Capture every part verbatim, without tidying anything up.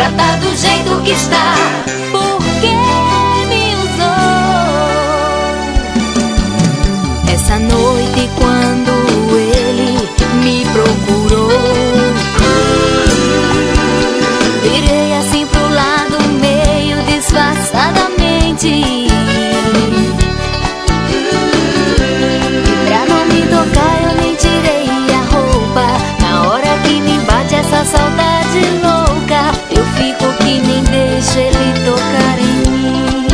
pra tá do jeito que está. Porque me usou. Essa noite quando ele me procurou, virei assim pro lado meio disfarçadamente, pra não me tocar eu nem tirei a roupa. Na hora que me bate essa saudade louca, eu fico que nem deixo ele tocar em mim.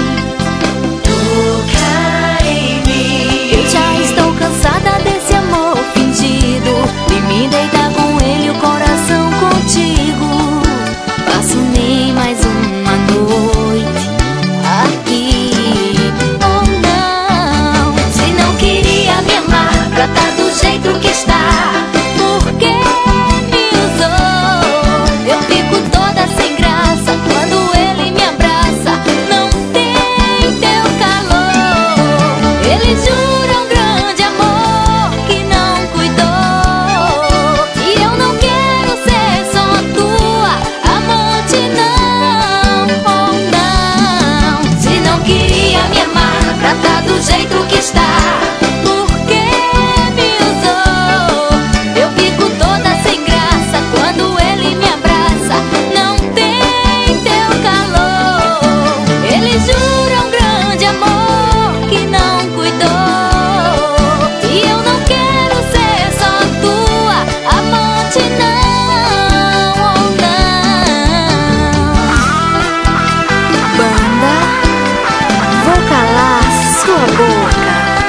Tocar em mim. Eu já estou cansada desse amor fingido, de me deitar com ele, o coração contigo. Passo nem mais uma noite aqui. Oh não, se não queria me amar pra tá do jeito que está. Porque me usou. Eu fico toda sem graça quando ele me abraça. Não tem teu calor. Ele jura um grande amor que não cuidou. E eu não quero ser só tua amante, não. Oh não, se não queria me amar pra tá do jeito que está. Porque me usou. Eu fico toda sem graça quando ele me abraça. Não tem teu calor. Ele jura um grande amor que não cuidou. E eu não quero ser só tua amante, não. Oh não. Banda, vou calar sua boca.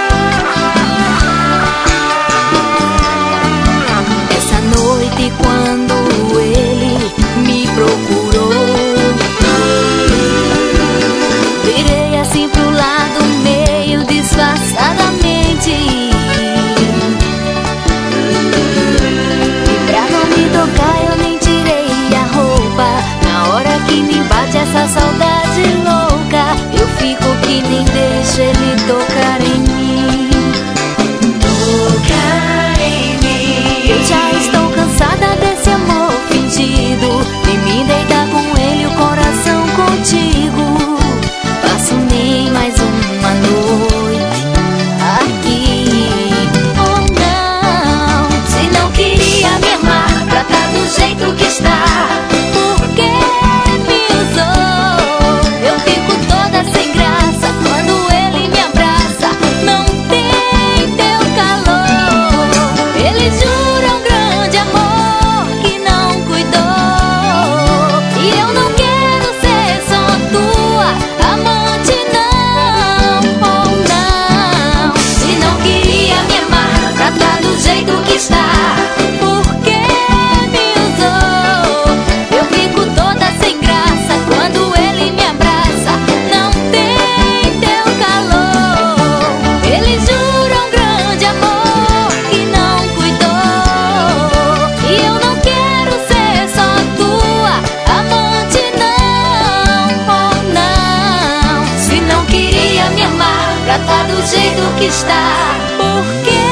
Essa noite quando ele me procurou, virei assim pro lado meio disfarçadamente, e pra não me tocar eu nem tirei a roupa. Na hora que me bate essa saudade louca, eu fico que nem deixo ele tocar em mim. Tocar em mim. Eu já estou cansada desse amor fingido, de me deitar com ele, o coração contigo. Passo nem mais uma noite aqui. Oh não, se não queria me amar pra tá do jeito que está. Porque me usou. Eu fico toda sem graça quando ele me abraça. Não tem teu calor. Ele jura um grande amor que não cuidou. E eu não quero ser só tua amante, não. Oh não, se não queria me amar pra tá do jeito que está. Porque me usou. Eu fico toda sem graça quando ele me abraça. Não tem teu calor. Ele jura um grande amor que não cuidou. E eu não quero ser só tua amante, não. Oh não, se não queria me amar pra tá do jeito que está. Porque